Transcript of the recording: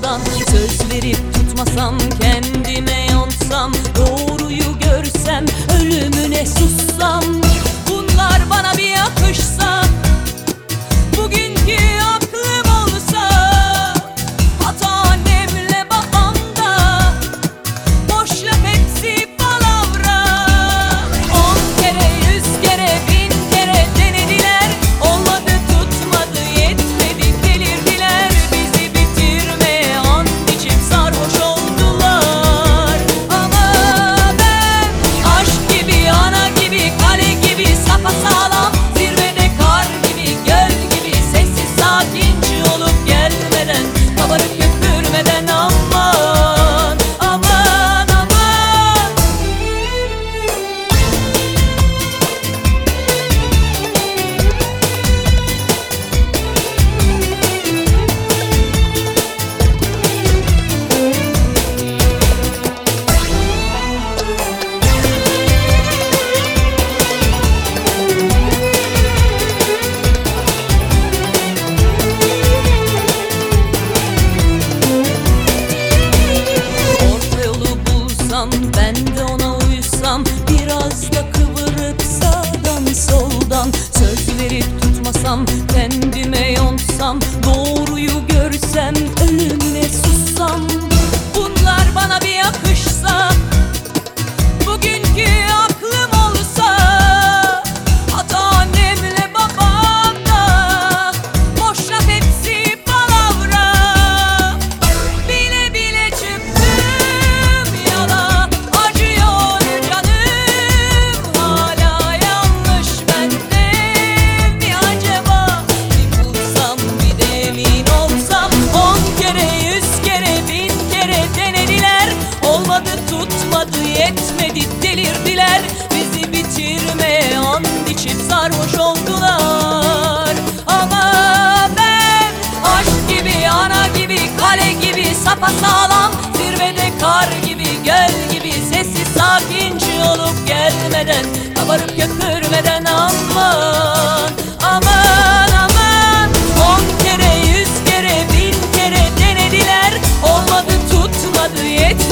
soldan. Söz verip tutmasam, kendime yonsam, doğruyu görsem, ölümüne sussam. Bunlar bana bir yakışsa, bugünkü aklım olsa, hata annemle babamda, boş laf hepsi palavra. 10 kere, 100 kere, 1000 kere denediler, olmadı tutmadı yetmedi delirdiler. Bizi bitirmeye and içip sarhoş oldular. Ama ben aşk gibi, ana gibi, kale gibi, sapasağlam, zirvede kar gibi, göl gibi, sessiz sakinci olup gelmeden, kabarıp köpürmeden, aman aman aman. Orta yolu bulsam, ben de ona uysam, biraz da kıvırıp sağdan soldan. Söz verip tutmasam, kendime yonsam, doğruyu görsem, ölümüne sussam. Bunlar bana bir yakışsa, bugünkü aklım olsa, hata annemle babamda, boş laf hepsi palavra. Bile bile çıktım yola, acıyor canım, hala yanlış bende mi acaba? Bir bulsam, bir de emin olsam, 10 kere, 100 kere, 1000 kere denediler, olmadı tutmadı yetmedi delirdiler. Bizi bitirmeye and içip sarhoş oldular. Ama ben aşk gibi, ana gibi, kale gibi, sapasağlam, zirvede kar gibi, göl gibi, sessiz sakinci olup gelmeden, kabarıp köpürmeden, aman aman aman. 10 kere, 100 kere, 1000 kere denediler, olmadı tutmadı yetmedi